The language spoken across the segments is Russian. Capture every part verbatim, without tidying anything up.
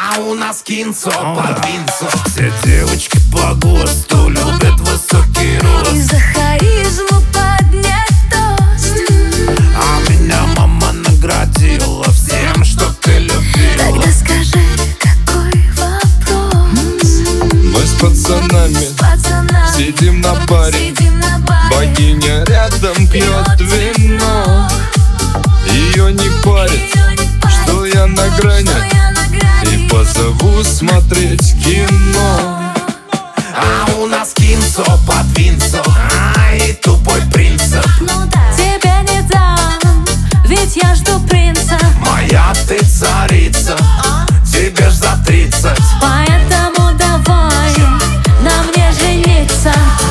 А у нас кинцо под винцо. Все девочки по ГОСТу любят высокий рост И за харизму поднять тост. А меня мама наградила всем, что ты любила. Тогда скажи, какой вопрос? Мы с пацанами, С пацанами сидим на баре, сидим на баре. богиня рядом пьет вино. Ее не парит, Её не парит, что я на грани, что я на грани. и позову смотреть кино. А у нас кинцо под винцо, а и тупой принцип. Ну да. Тебе не дам, ведь я жду принца. Моя ты царица, тебе ж за тридцать. Поэтому давай на мне жениться.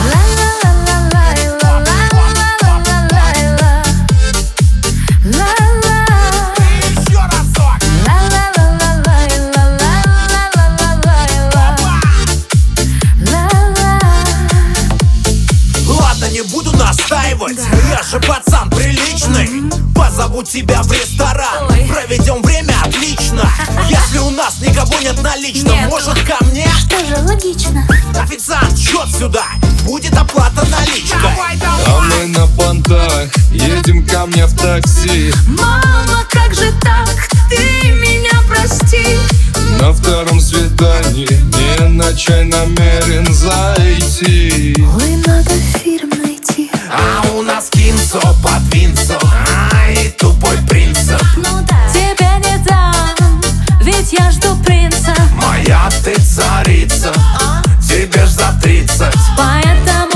Еще разок. Ладно, не буду настаивать, я же пацан приличный. Позову тебя в ресторан, Ой. проведем время отлично. Если у нас никого нет наличного, Нету. может ко мне? Тоже логично. Официант, счет сюда, будет оплата наличкой. А мы на понтах едем ко мне в такси. Мама, как же так? Ты меня прости. На втором свидании не на чай намерен зайти. Ой, надо фильм найти. А у нас кинцо под винцо, а и тупой принцип. Ну да. Тебе не дам, ведь я жду принца. Моя ты царица, тебе ж за тридцать. Поэтому